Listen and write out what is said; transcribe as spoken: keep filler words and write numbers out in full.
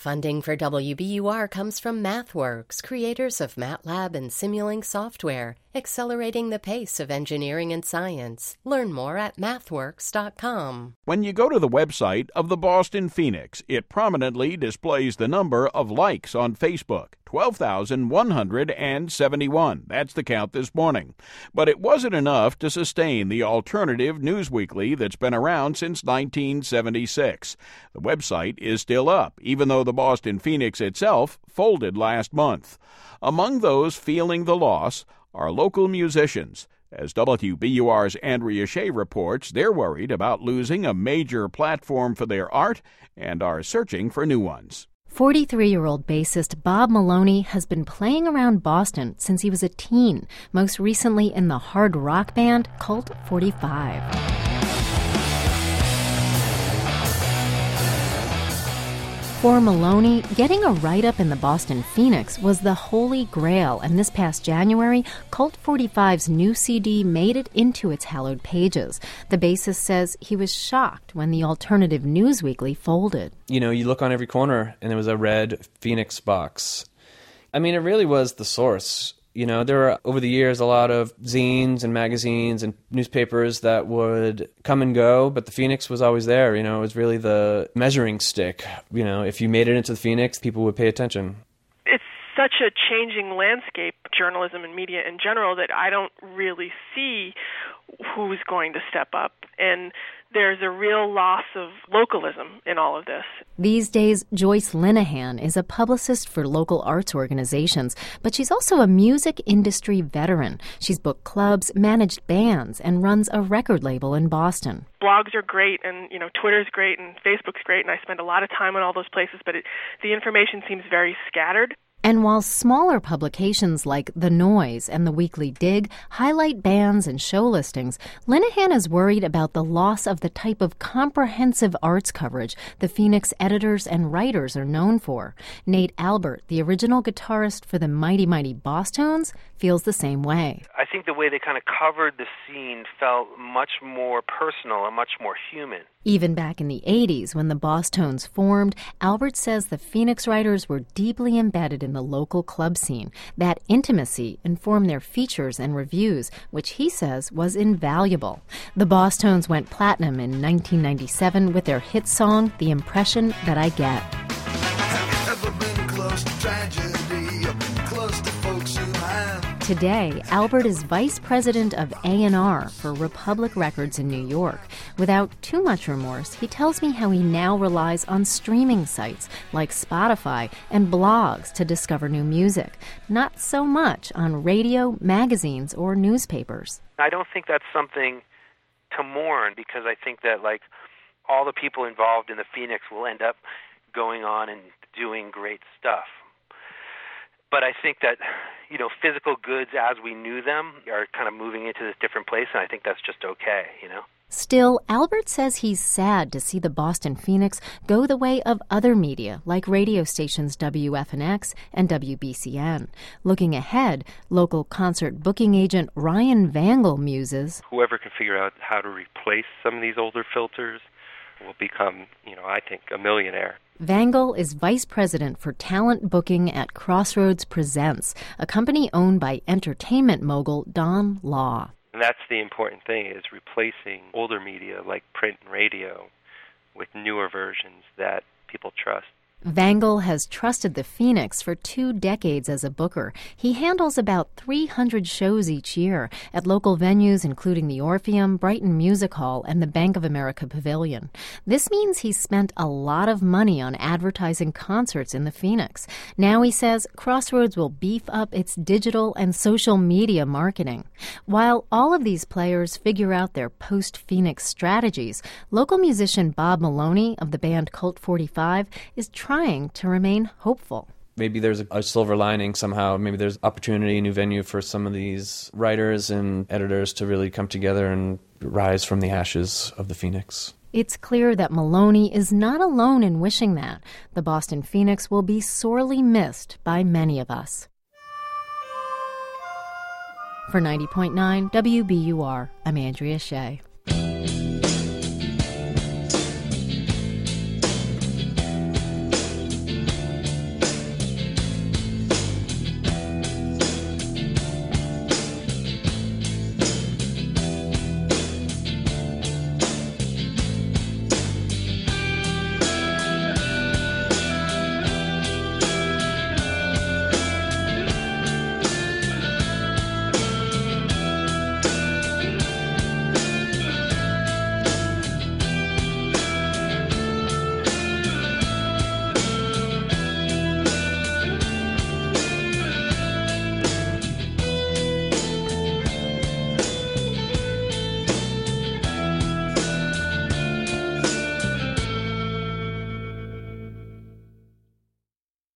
Funding for W B U R comes from MathWorks, creators of MATLAB and Simulink software, accelerating the pace of engineering and science. Learn more at mathworks dot com. When you go to the website of the Boston Phoenix, it prominently displays the number of likes on Facebook, twelve thousand one hundred seventy-one. That's the count this morning. But it wasn't enough to sustain the alternative news weekly that's been around since nineteen seventy-six. The website is still up, even though the Boston Phoenix itself folded last month. Among those feeling the loss are local musicians. As W B U R's Andrea Shea reports, they're worried about losing a major platform for their art and are searching for new ones. forty-three-year-old bassist Bob Maloney has been playing around Boston since he was a teen, most recently in the hard rock band Cult forty-five. For Maloney, getting a write-up in the Boston Phoenix was the holy grail, and this past January, Cult forty-five's new C D made it into its hallowed pages. The bassist says he was shocked when the alternative news weekly folded. You know, you look on every corner, and there was a red Phoenix box. I mean, it really was the source. You know, there were, over the years, a lot of zines and magazines and newspapers that would come and go, but the Phoenix was always there. You know, it was really the measuring stick. You know, if you made it into the Phoenix, people would pay attention. It's such a changing landscape, journalism and media in general, that I don't really see who's going to step up. And there's a real loss of localism in all of this. These days, Joyce Linehan is a publicist for local arts organizations, but she's also a music industry veteran. She's booked clubs, managed bands, and runs a record label in Boston. Blogs are great, and you know, Twitter's great, and Facebook's great, and I spend a lot of time on all those places, but it, the information seems very scattered. And while smaller publications like The Noise and The Weekly Dig highlight bands and show listings, Linehan is worried about the loss of the type of comprehensive arts coverage the Phoenix editors and writers are known for. Nate Albert, the original guitarist for the Mighty Mighty Bosstones, feels the same way. I think the way they kind of covered the scene felt much more personal and much more human. Even back in the eighties, when the Bosstones formed, Albert says the Phoenix writers were deeply embedded in the local club scene. That intimacy informed their features and reviews, which he says was invaluable. The Bosstones went platinum in nineteen ninety-seven with their hit song, The Impression That I Get. Have you ever been close to tragedy or close to folks who have? Today, Albert is vice president of A and R for Republic Records in New York. Without too much remorse, he tells me how he now relies on streaming sites like Spotify and blogs to discover new music, not so much on radio, magazines, or newspapers. I don't think that's something to mourn, because I think that like all the people involved in the Phoenix will end up going on and doing great stuff. But I think that, you know, physical goods as we knew them are kind of moving into this different place, and I think that's just okay, you know? Still, Albert says he's sad to see the Boston Phoenix go the way of other media, like radio stations W F N X and W B C N. Looking ahead, local concert booking agent Ryan Vangel muses, whoever can figure out how to replace some of these older filters will become, you know, I think, a millionaire. Vangel is vice president for talent booking at Crossroads Presents, a company owned by entertainment mogul Don Law. And that's the important thing, is replacing older media like print and radio with newer versions that people trust. Vangel has trusted the Phoenix for two decades as a booker. He handles about three hundred shows each year at local venues including the Orpheum, Brighton Music Hall, and the Bank of America Pavilion. This means he's spent a lot of money on advertising concerts in the Phoenix. Now, he says, Crossroads will beef up its digital and social media marketing. While all of these players figure out their post-Phoenix strategies, local musician Bob Maloney of the band Cult forty-five is trying trying to remain hopeful. Maybe there's a, a silver lining somehow. Maybe there's opportunity, a new venue for some of these writers and editors to really come together and rise from the ashes of the Phoenix. It's clear that Maloney is not alone in wishing that. The Boston Phoenix will be sorely missed by many of us. For ninety point nine W B U R, I'm Andrea Shea.